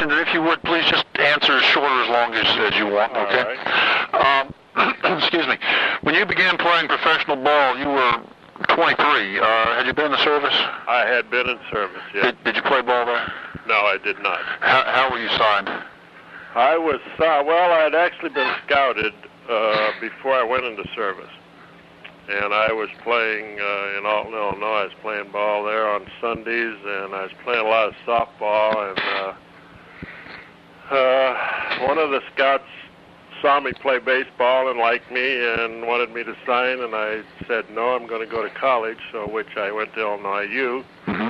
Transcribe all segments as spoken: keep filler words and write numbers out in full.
questions, and if you would, please just answer as short or as long as, as you want, All okay? right. Um, excuse me. When you began playing professional ball, you were twenty-three. Uh, had you been in the service? I had been in service, yes. Did, did you play ball there? No, I did not. How, how were you signed? I was, uh, well, I had actually been scouted uh, before I went into service. And I was playing uh, in Alton, Illinois. I was playing ball there on Sundays, and I was playing a lot of softball. And uh, uh, one of the scouts saw me play baseball and liked me and wanted me to sign, and I said, no, I'm going to go to college, so which I went to Illinois U. Mm-hmm.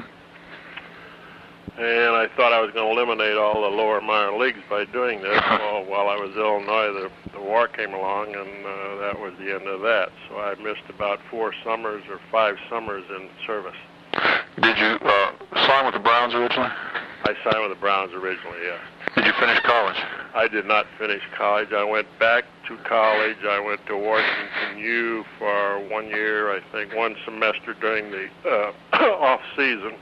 And I thought I was going to eliminate all the lower minor leagues by doing this. Well, while I was in Illinois, the, the war came along, and uh, that was the end of that. So I missed about four summers or five summers in service. Did you uh, sign with the Browns originally? I signed with the Browns originally, yes. Did you finish college? I did not finish college. I went back to college. I went to Washington U for one year, I think, one semester during the uh, off season.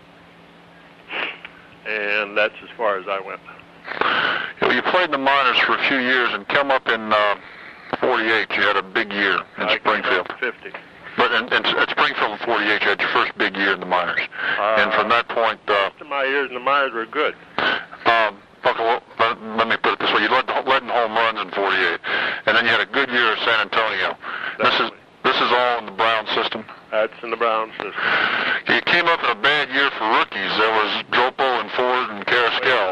And that's as far as I went. Well, you played in the minors for a few years and come up in uh, forty-eight. You had a big year in I Springfield. fifty. But in, in, at Springfield in forty-eight, you had your first big year in the minors. Uh, and from that point... Uh, most of my years in the minors were good. Um, okay, well, let, let me put it this way. You led, led in home runs in forty-eight. And then you had a good year at San Antonio. This is, this is all in the Brown system? That's in the Brown system. You came up in a bad year for rookies. There was Dropo and Ford and Carrasquel.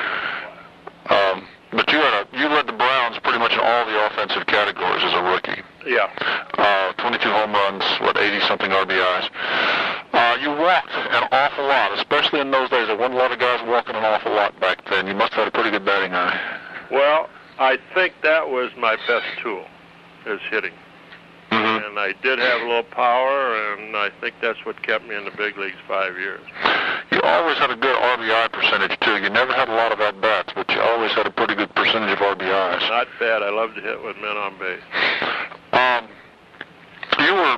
Um, but you had a, you led the Browns pretty much in all the offensive categories as a rookie. Yeah. Uh, twenty-two home runs, what, eighty-something R B Is. Uh, you walked an awful lot, especially in those days. There weren't a lot of guys walking an awful lot back then. You must have had a pretty good batting eye. Well, I think that was my best tool, is hitting. Mm-hmm. And I did have a little power, and I think that's what kept me in the big leagues five years. You always had a good R B I percentage, too. You never had a lot of at-bats, but you always had a pretty good percentage of R B Is. Not bad. I love to hit with men on base. Um, you were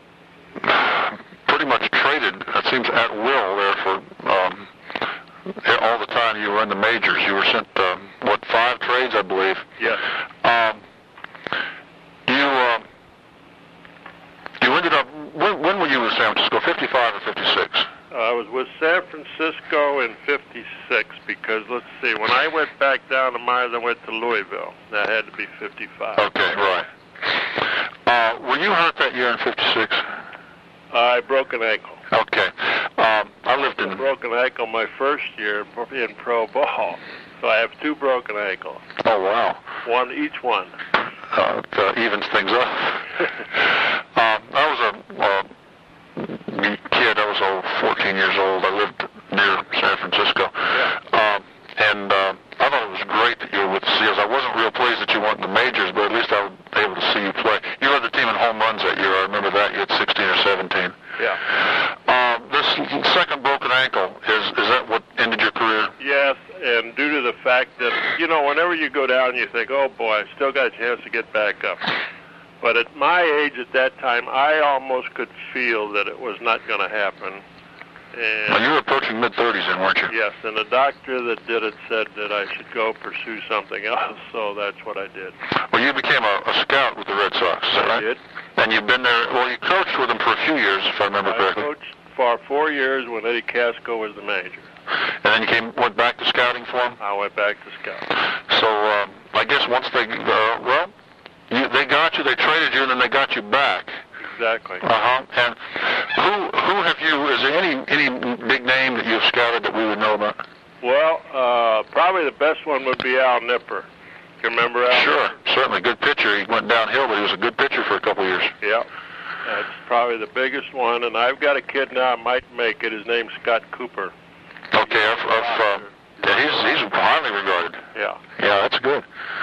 pretty much traded, it seems, at will there for um, all the time you were in the majors. You were sent, uh, what, five trades, I believe? Yes. Um, you... Uh, You ended up, when, when were you with San Francisco, fifty-five or fifty-six? Uh, I was with San Francisco in fifty-six because, let's see, when I went back down to Myers, I went to Louisville. That had to be fifty-five. Okay, right. Uh, were you hurt that year in fifty-six? I broke an ankle. Okay. Um, I lived in... I broke an ankle my first year in pro ball. So I have two broken ankles. Oh, wow. One each one. Uh, it uh, evens things up. um, I was a uh, kid. I was uh, fourteen years old. I lived near San Francisco. Yeah. Um, and uh, I thought it was great that you were with the Seals. I wasn't real pleased that you weren't in the majors, but at least I was able to see you play. You led the team in home runs that year. I remember that. You had sixteen or seventeen. Yeah. Uh, this second broken ankle, is, is that what ended your career? Yes, and due to the fact that, you know, whenever you go down, you think, oh, boy, I've still got a chance to get back up. But at my age at that time, I almost could feel that it was not going to happen. And well, you were approaching mid-thirties then, weren't you? Yes, and the doctor that did it said that I should go pursue something else, so that's what I did. Well, you became a, a scout with the Red Sox, is that I right? did. And you've been there, well, you coached with them for a few years, if I remember I correctly. coached for four years when Eddie Casco was the manager. And then you came, went back to scouting for him? I went back to scout. So, uh, I guess once they, uh, well, you, they got you, they traded you, and then they got you back. Exactly. Uh-huh. And who who have you, is there any, any big name that you've scouted that we would know about? Well, uh, probably the best one would be Al Nipper. You remember Al? Sure, certainly. Good pitcher. He went downhill, but he was a good pitcher for a couple of years. Yeah. That's probably the biggest one. And I've got a kid now that might make it. His name's Scott Cooper. Okay, I've, I've, uh, yeah, he's, he's highly regarded. Yeah. Yeah, that's good.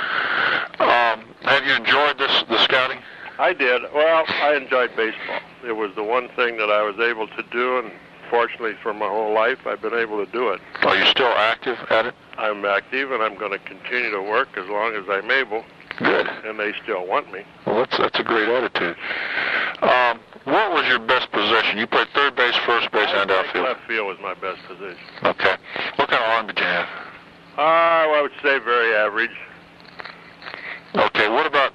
Um, have you enjoyed this, the scouting? I did. Well, I enjoyed baseball. It was the one thing that I was able to do, and fortunately for my whole life, I've been able to do it. Are you still active at it? I'm active, and I'm going to continue to work as long as I'm able. Good. And they still want me. Well, that's that's a great attitude. Um, what was your best position? You played third base, first base, I and think outfield. left field was my best position. Okay. What kind of arm did you have? Uh, I would say very average. Okay, what about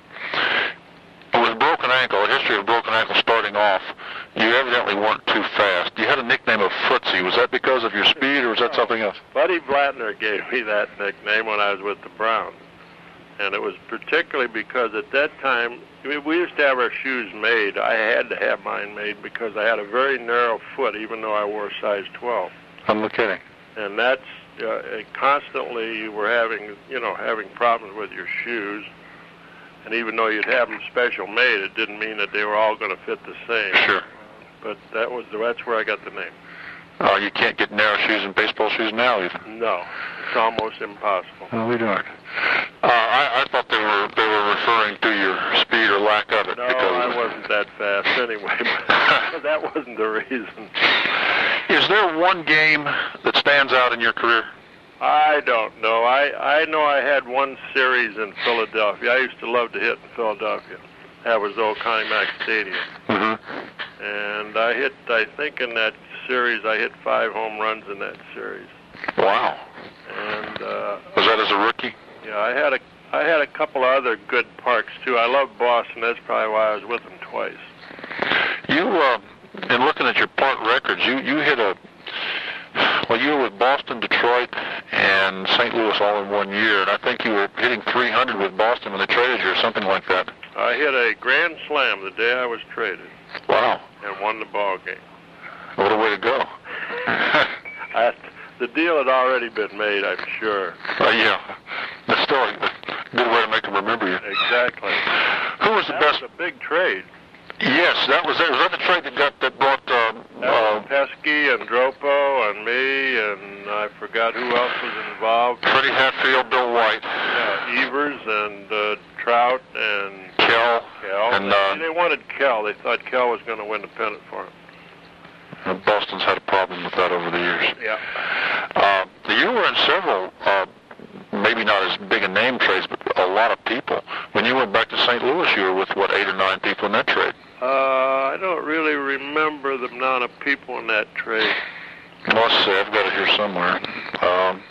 with broken ankle, a history of broken ankle starting off, you evidently weren't too fast. You had a nickname of Fritzy. Was that because of your speed, or was that something else? Buddy Blattner gave me that nickname when I was with the Browns. And it was particularly because at that time, we used to have our shoes made. I had to have mine made because I had a very narrow foot, even though I wore size twelve. I'm not kidding. And that's uh, constantly you were having, you know, having problems with your shoes. And even though you'd have them special made, it didn't mean that they were all going to fit the same. Sure. But that was that's where I got the name. Uh, you can't get narrow shoes in baseball shoes now, even. No, it's almost impossible. No, we don't. Uh, I, I thought they were they were referring to your speed or lack of it. No, because I wasn't that fast anyway. But that wasn't the reason. Is there one game that stands out in your career? I don't know. I I know I had one series in Philadelphia. I used to love to hit in Philadelphia. That was old Connie Mack Stadium. Mm-hmm. And I hit, I think in that series, I hit five home runs in that series. Wow. And uh, was that as a rookie? Yeah, I had a I had a couple of other good parks too. I love Boston. That's probably why I was with them twice. You, uh, in looking at your park records, you you hit a well, you were with Boston, Detroit, and Saint Louis all in one year, and I think you were hitting three hundred with Boston when they traded you or something like that. I hit a grand slam the day I was traded. Wow. And won the ball game. What a way to go. I, the deal had already been made, I'm sure. Uh, yeah. That's still a good way to make them remember you. Exactly. Who was the that best? was a big trade. Yes, that was it. Was that the trade that got that brought uh, that uh, was Pesky and Dropo and me, and I forgot who else was involved. Freddie Hatfield, Bill White. Yeah, Evers and uh, Trout and Kell. Kell. And, they, uh, they wanted Kell. They thought Kell was going to win the pennant for him. Uh, Boston's had a problem with that over the years. Yeah. Uh, you were in several, uh, maybe not as big a name trades, but a lot of people. When you went back to Saint Louis, you were with, what, eight or nine people in that trade? Uh, I don't really remember the amount of people in that trade. Must say, I've got it here somewhere. Um,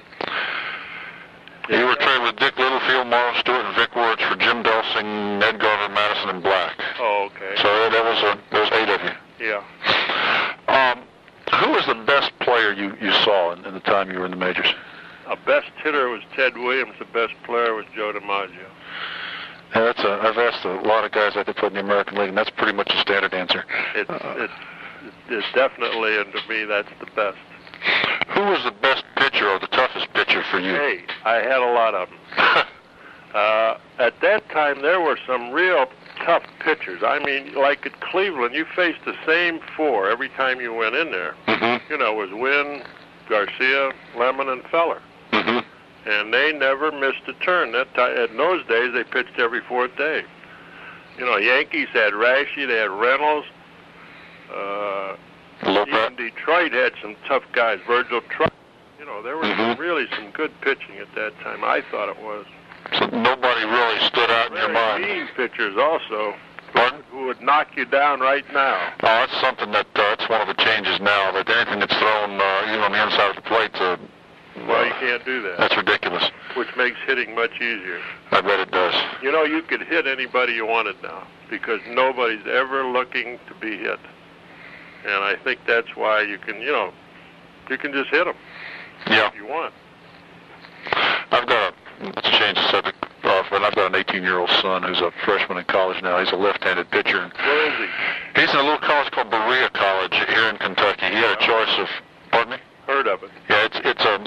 you were traded with Dick Littlefield, Marlon Stewart, and Vic Wirtz for Jim Delsing, Ned Garver, Madison, and Black. Oh, okay. So that was a, there was eight of you. Yeah. Um, who was the best player you, you saw in, in the time you were in the majors? A best hitter was Ted Williams. The best player was Joe DiMaggio. Yeah, that's a, I've asked a lot of guys I could put in the American League, and that's pretty much a standard answer. It's, uh, it's, it's definitely, and to me, that's the best. Who was the best pitcher or the toughest pitcher for you? Hey, I had a lot of them. uh, at that time, there were some real tough pitchers. I mean, like at Cleveland, you faced the same four every time you went in there. Mm-hmm. You know, it was Wynn, Garcia, Lemon, and Feller. Mm-hmm. And they never missed a turn. That time, in those days, they pitched every fourth day. You know, Yankees had Rashi, they had Reynolds. Uh, even Detroit had some tough guys. Virgil Truck. You know, there was mm-hmm. some, really some good pitching at that time. I thought it was. So nobody really stood out Very in your mind. mean pitchers also. Pardon? Who would knock you down right now. Oh, that's something that, uh, that's one of the changes now, that anything that's thrown, uh, even on the inside of the plate, uh, well, you can't do that. That's ridiculous. Which makes hitting much easier. I bet it does. You know, you could hit anybody you wanted now because nobody's ever looking to be hit. And I think that's why you can, you know, you can just hit them. Yeah. If you want. I've got a, let's change the subject off, but I've got an eighteen-year-old son who's a freshman in college now. He's a left-handed pitcher. Where is he? He's in a little college called Berea College here in Kentucky. He had a choice of, pardon me? Heard of it. Yeah, it's it's a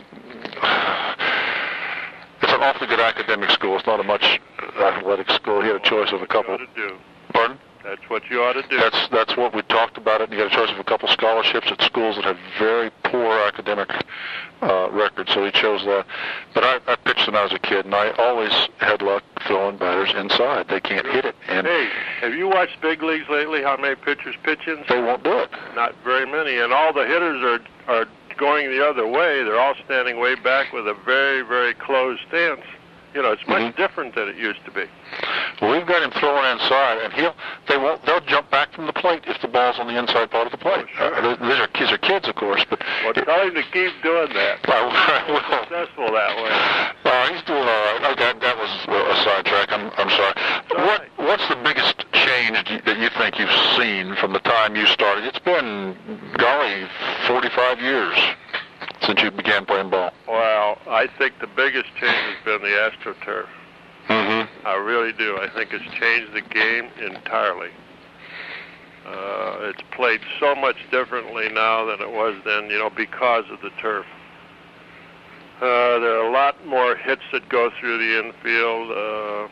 it's an awfully good academic school. It's not a much athletic school. He had a choice of a couple. What you ought to do. Pardon? That's what you ought to do. That's that's what we talked about it. And he got a choice of a couple scholarships at schools that had very poor academic uh, records, so he chose that. But I, I pitched when I was a kid, and I always had luck throwing batters inside. They can't hit it. And hey, have you watched big leagues lately? How many pitchers pitch in? They won't do it. Not very many, and all the hitters are are going the other way. They're all standing way back with a very very closed stance. You know, it's much mm-hmm. different than it used to be. Well, we've got him throwing inside, and he'll they won't they'll jump back from the plate if the ball's on the inside part of the plate. Oh, sure. uh, these are kids are kids, of course, but well, tell him to keep doing that. I, I will. He's successful that way. Uh, he's doing all right. Okay, that was a sidetrack. I'm I'm sorry. All what right. what's the biggest change that you think you've seen from the time you started? It's been, golly, forty-five years since you began playing ball. Well, I think the biggest change has been the AstroTurf. Mm-hmm. I really do. I think it's changed the game entirely. Uh, it's played so much differently now than it was then, you know, because of the turf. Uh, there are a lot more hits that go through the infield. Uh,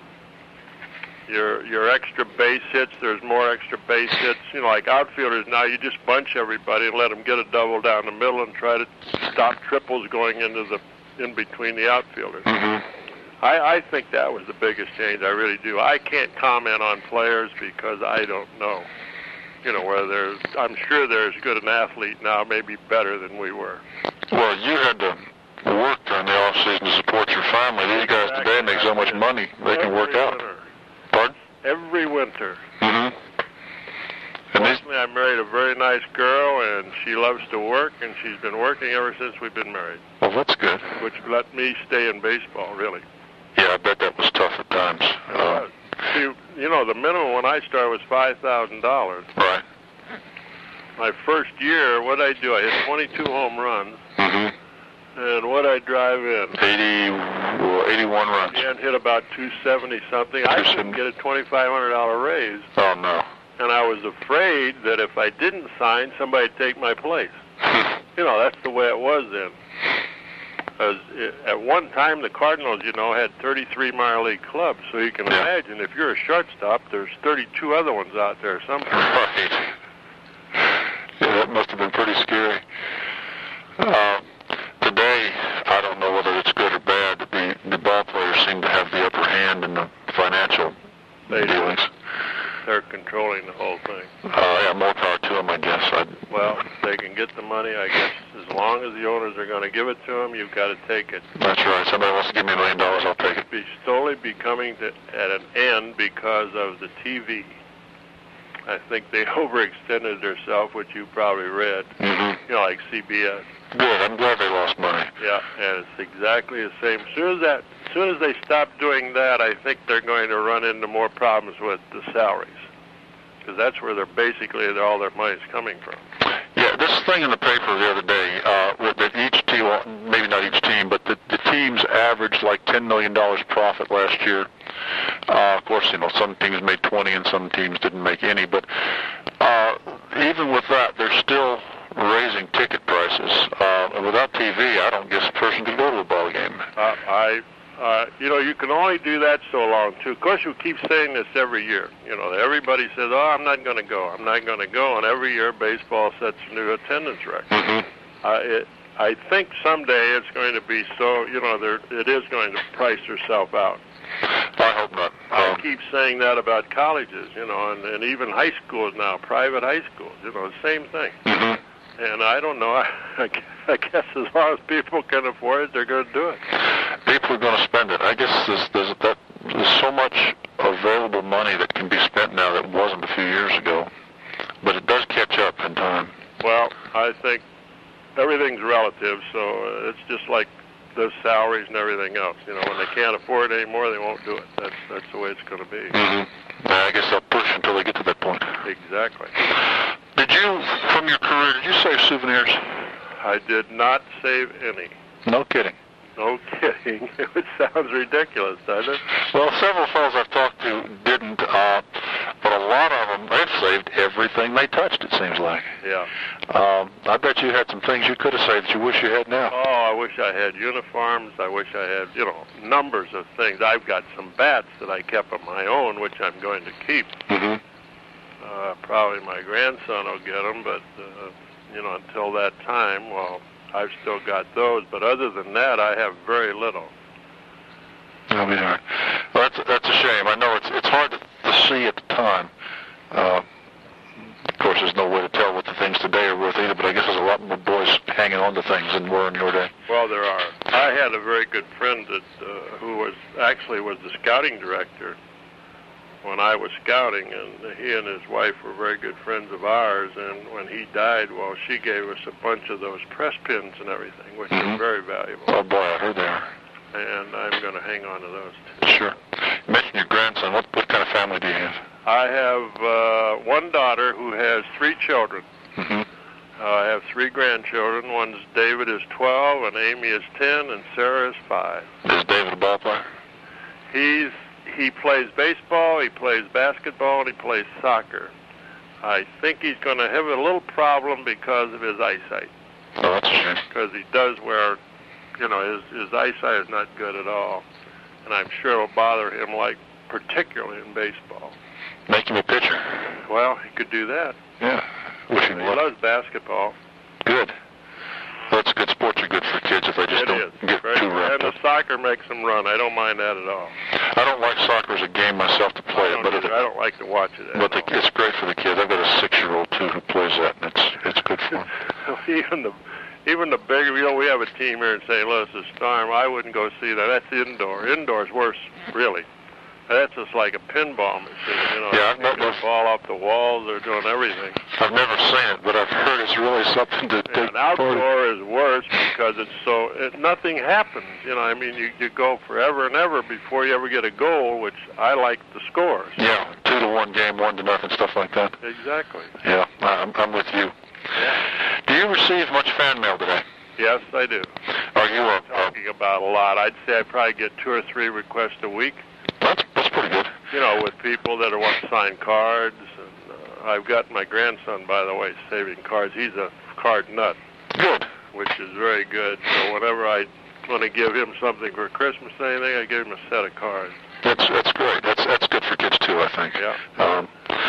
your your extra base hits, there's more extra base hits. You know, like outfielders now, you just bunch everybody and let them get a double down the middle and try to stop triples going into the in between the outfielders. Mm-hmm. I, I think that was the biggest change. I really do. I can't comment on players because I don't know. You know, whether there's, I'm sure they're as good an athlete now, maybe better than we were. Well, you had to work during the off season to support your family. These guys today make so much money they can work out. Winter. Pardon? Every winter. Mm-hmm. And these, Fortunately, I married a very nice girl, and she loves to work, and she's been working ever since we've been married, well, that's good. which let me stay in baseball, really. Yeah, I bet that was tough at times. It Uh, was. See, you know, the minimum when I started was five thousand dollars. right. My first year, what I do, I hit twenty-two home runs, Mm-hmm. and what I drive in, eighty, well, eighty-one runs. and hit about two seventy something. I couldn't get a twenty-five hundred dollars raise, Oh, no. and I was afraid that if I didn't sign, somebody'd take my place. You know, that's the way it was then. As it, at one time, the Cardinals, you know, had thirty-three minor league clubs, so you can Yeah. imagine if you're a shortstop, there's thirty-two other ones out there somewhere. Right. Yeah, that must have been pretty scary. Uh, today, I don't know whether it's good or bad, but the, the ball players seem to have the upper hand in the financial They do. dealings. They're controlling the whole thing. Uh, yeah, more power to them, I guess. I, Well, they can get the money, I guess. As long as the owners are going to give it to them, you've got to take it. that's right. Somebody wants to give me a million dollars, I'll take it. Be slowly becoming to, at an end because of the T V. I think they overextended themselves, which you probably read. Mm-hmm. You know, like C B S. Good. I'm glad they lost money. Yeah, and it's exactly the same. As soon as that, as soon as they stop doing that, I think they're going to run into more problems with the salaries, because that's where they're basically all their money's coming from. Yeah, this thing in the paper the other day, uh, with that each team, well, maybe not each team, but the, the teams averaged like ten million dollars profit last year. Uh, of course, you know, some teams made twenty and some teams didn't make any, but uh, even with that, they're still raising ticket prices. Uh, and without T V, I don't guess a person could go to a ball game. Uh, I, uh, you know, you can only do that so long, too. Of course, you keep saying this every year. You know, everybody says, oh, I'm not going to go, I'm not going to go, and every year baseball sets a new attendance record. Mm-hmm. Uh, it, I think someday it's going to be so, you know, there, it is going to price itself out. I hope not. I Um, keep saying that about colleges, you know, and, and even high schools now, private high schools, you know, the same thing. mm-hmm. And I don't know, I, I guess as long as people can afford it, they're going to do it. People are going to spend it. I guess there's, there's, that, there's so much available money that can be spent now that wasn't a few years ago. But it does catch up in time. Well, I think everything's relative, so uh, it's just like the salaries and everything else. You know, when they can't afford it anymore, they won't do it. That's that's the way it's going to be. Mm-hmm. I guess they'll push until they get to that point. Exactly. Did you, from your career, did you save souvenirs? I did not save any. No kidding. No kidding. It sounds ridiculous, doesn't it? Well, several fellows I've talked to didn't, uh, but a lot of them, they've saved everything they touched, it seems like. Yeah. Um, I bet you had some things you could have saved that you wish you had now. Oh, I wish I had uniforms. I wish I had, you know, numbers of things. I've got some bats that I kept of my own, which I'm going to keep. Mm-hmm. Uh, probably my grandson will get them, but, uh, you know, until that time, well, I've still got those. But other than that, I have very little. I mean, all right. Well, that's, that's a shame. I know it's it's hard to, to see at the time. Uh, of course, there's no way to tell what the things today are worth either, but I guess there's a lot more boys hanging on to things than were in your day. Well, there are. I had a very good friend that uh, who was actually was the scouting director when I was scouting, and he and his wife were very good friends of ours. And when he died, well, she gave us a bunch of those press pins and everything, which Mhm. are very valuable. Oh boy, I heard they are. And I'm going to hang on to those too. Sure. You mentioned your grandson. What what kind of family do you have? I have uh, one daughter who has three children. Mm-hmm. Uh, I have three grandchildren. One's David is twelve, and Amy is ten, and Sarah is five. Is David a ball player? He's he plays baseball, he plays basketball, and he plays soccer. I think he's going to have a little problem because of his eyesight. Oh, that's a shame. Because he does wear, you know, his his eyesight is not good at all, and I'm sure it'll bother him, like particularly in baseball. Make him a pitcher. Well, he could do that. Yeah. Wish him He luck. loves basketball. Good. Well, that's good. Sports are good for kids if they just It don't is. get Right? too And wrapped the up. soccer makes him run. I don't mind that at all. I don't like soccer as a game myself to play I it, don't, but either. it, I don't like to watch it at but the, all. it's great for the kids. I've got a six-year-old too who plays that, and it's it's good for them. even the even the bigger, you know, we have a team here in Saint Louis, the Storm. I wouldn't go see that. That's indoor. Indoor's worse, really. That's just like a pinball machine, you know. Yeah, I've taking never- the ball off the walls. They're doing everything. I've never seen it, but I've heard it's really something to take And part in. outdoor is worse because it's so it, nothing happens. You know, I mean, you you go forever and ever before you ever get a goal, which I like the scores. Yeah, two to one game, one to nothing, stuff like that. Exactly. Yeah, I'm, I'm with you. Yeah. Do you receive much fan mail today? Yes, I do. Are you a, a Talking about a lot. I'd say I probably get two or three requests a week. that's, that's pretty good. You know, with people that are want to sign cards. And uh, I've got my grandson, by the way, saving cards. He's a card nut, Good. which is very good. So whenever I want to give him something for Christmas or anything, I give him a set of cards. That's that's great. That's that's good for kids too, I think. Yeah. Um,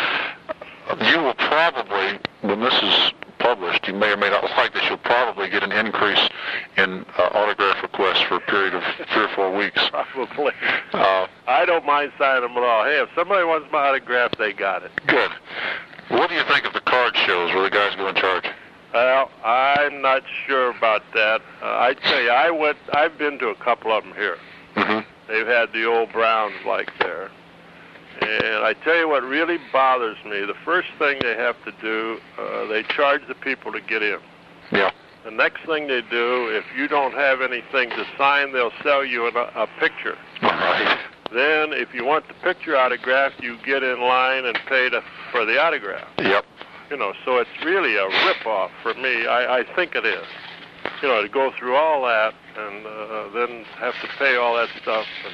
you will probably, when this is published, you may or may not like this, you'll probably get an increase in uh, autograph requests for a period of three or four weeks. Probably. Uh, I don't mind signing them at all. Hey, if somebody wants my autograph, they got it. good. What do you think of the card shows where the guys go in charge? Well, I'm not sure about that. Uh, I tell you, I went. I've been to a couple of them here. Mm-hmm. They've had the old Browns like there. And I tell you what really bothers me, the first thing they have to do, uh, they charge the people to get in. Yeah. The next thing they do, if you don't have anything to sign, they'll sell you a, a picture. All right. Then, if you want the picture autographed, you get in line and pay to, for the autograph. Yep. You know, so it's really a rip-off for me. I, I think it is. You know, to go through all that and uh, then have to pay all that stuff. And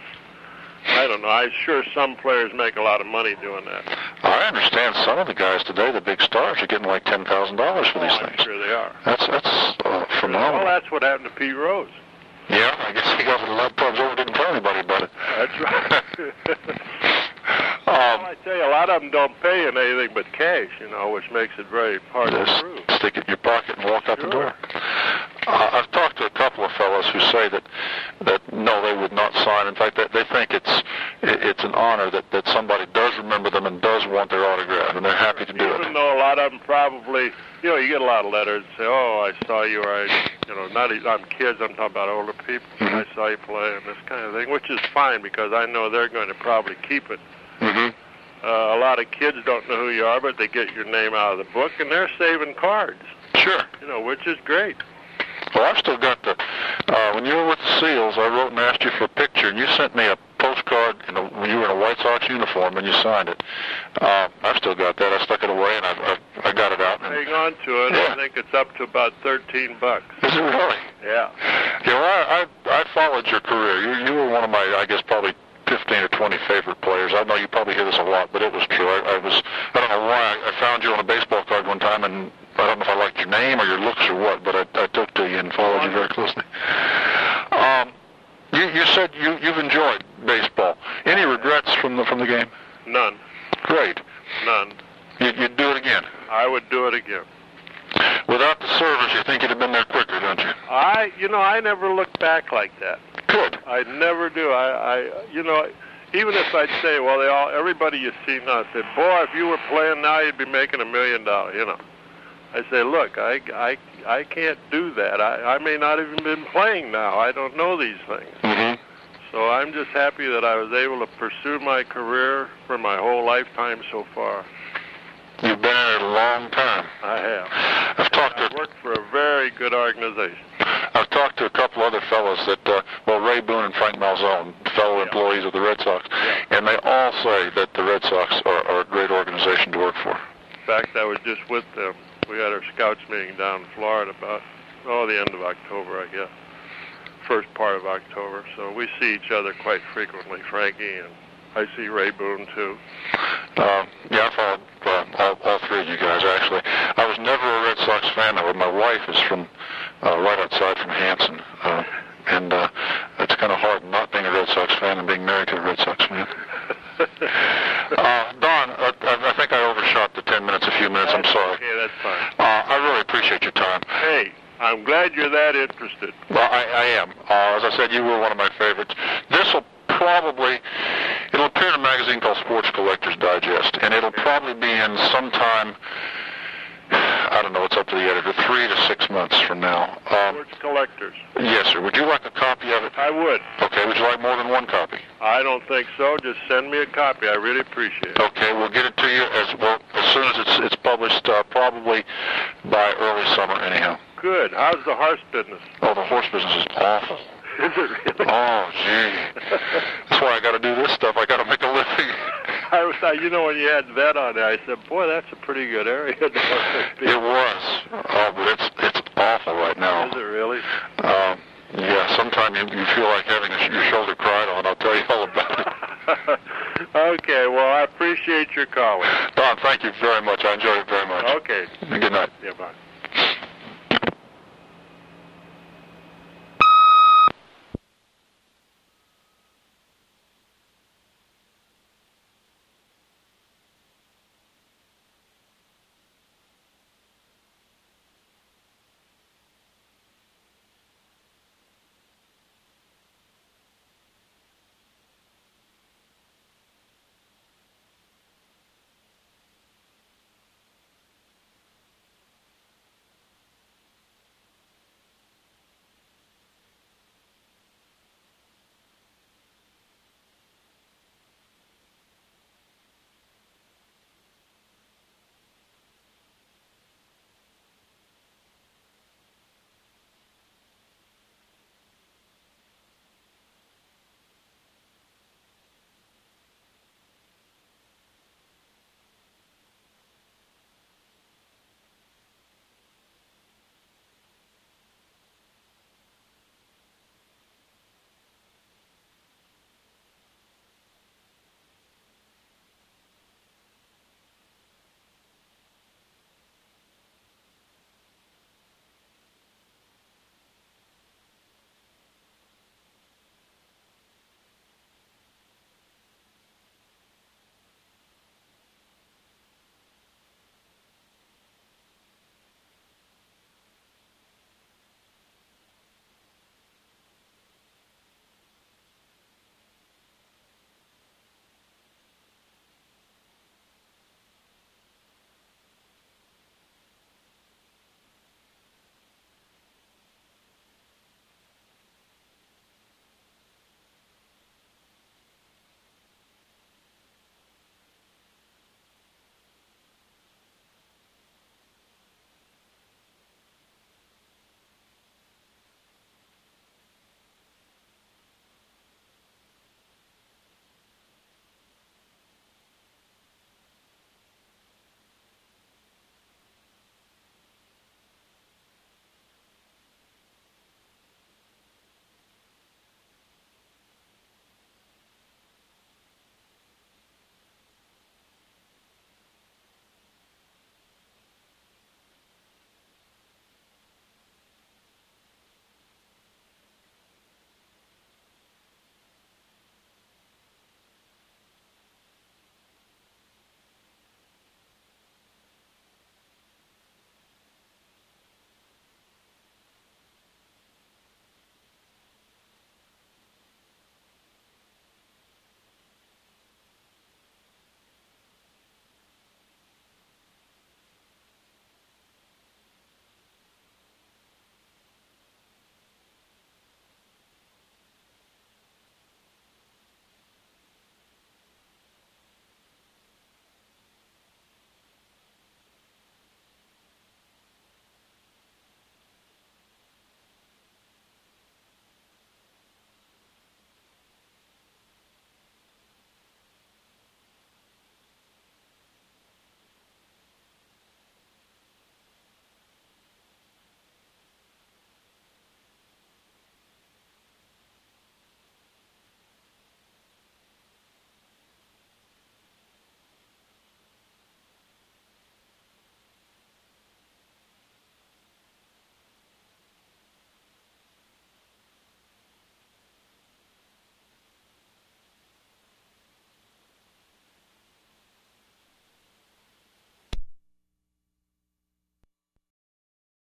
I don't know. I'm sure some players make a lot of money doing that. I understand some of the guys today, the big stars, are getting like ten thousand dollars for Oh, these I'm things. sure they are. That's that's uh, phenomenal. Well, that's what happened to Pete Rose. Yeah, I guess he got a lot of problems over, didn't tell anybody about it. That's right. Um, Well, I tell you, a lot of them don't pay in anything but cash, you know, which makes it very hard to just prove. stick it in your pocket and walk out the Sure. door. Uh, I've talked to a couple of fellows who say that that no, they would not sign. In fact, that they think it's it, it's an honor that, that somebody does remember them and does want their autograph, and they're happy to do Even it. though a lot of them probably, you know, you get a lot of letters say, "Oh, I saw you," or I, you know, not even, I'm kids, I'm talking about older people. Mhm. I saw you play and this kind of thing, which is fine because I know they're going to probably keep it. Mm-hmm. Uh, a lot of kids don't know who you are, but they get your name out of the book and they're saving cards, Sure. you know, which is great. Well, I've still got the. Uh, when you were with the Seals, I wrote and asked you for a picture, and you sent me a postcard. In a, when you were in a White Sox uniform, and you signed it. Uh, I've still got that. I stuck it away, and I I, I got it out. And, Hang on to it. Yeah. I think it's up to about thirteen bucks. Is it really? Yeah. You know, I, I I followed your career. You you were one of my, I guess, probably fifteen or twenty favorite players. I know you probably hear this a lot, but it was true. I, I was. I don't know why. I, I found you on a baseball card one time, and I don't know if I liked your name or your looks or what, but I, I took to you and followed you very closely. Um, you you said you you've enjoyed baseball. Any regrets from the from the game? None. Great. None. You, you'd do it again. I would do it again. Without the service, you think you'd have been there quicker, don't you? I, you know, I never look back like that. Good. I never do. I, I, you know, even if I'd say, well, they all, everybody you see now, say, boy, if you were playing now, you'd be making a million dollars. You know, I say, look, I, I, I can't do that. I, I may not even been playing now. I don't know these things. Mm-hmm. So I'm just happy that I was able to pursue my career for my whole lifetime so far. You've been in it a long time. I have. I've talked to I've worked for a very good organization. I've talked to a couple other fellows that, uh, well, Ray Boone and Frank Malzone, fellow Yeah. employees of the Red Sox, Yeah. and they all say that the Red Sox are, are a great organization to work for. In fact, I was just with them. We had our scouts meeting down in Florida about, oh, the end of October, I guess. First part of October. So we see each other quite frequently, Frankie, and I see Ray Boone, too. Uh, yeah, I followed uh, all, all three of you guys, actually. I was never a Red Sox fan, though. My wife is from uh, right outside from Hanson, uh, and uh, it's kind of hard not being a Red Sox fan and being married to a Red Sox fan. uh, Don, uh, I think I overshot the ten minutes, a few minutes. I'm sorry. Okay, that's fine. Uh, I really appreciate your time. Hey, I'm glad you're that interested. Well, I, I am. Uh, as I said, you were one of my favorites. This will probably, it'll appear in a magazine called Sports Collectors Digest, and it'll probably be in sometime, I don't know, it's up to the editor, three to six months from now. Um, Sports Collectors. yes, sir. Would you like a copy of it? I would. Okay, would you like more than one copy? I don't think so. Just send me a copy. I really appreciate it. Okay, we'll get it to you as well as soon as it's it's published, uh, probably by early summer anyhow. Good. How's the horse business? Oh, the horse business is awful. Is it really? Oh, gee. That's why I got to do this stuff. I got to make a living. I was, uh, you know, when you had vet on there, I said, boy, that's a pretty good area. It was. Oh, but it's it's awful right now. Is it really? Um, yeah, sometimes you, you feel like having a, your shoulder cried on. I'll tell you all about it. Okay, well, I appreciate your calling. Don, thank you very much. I enjoyed it very much. Okay. Good night. Yeah, bye.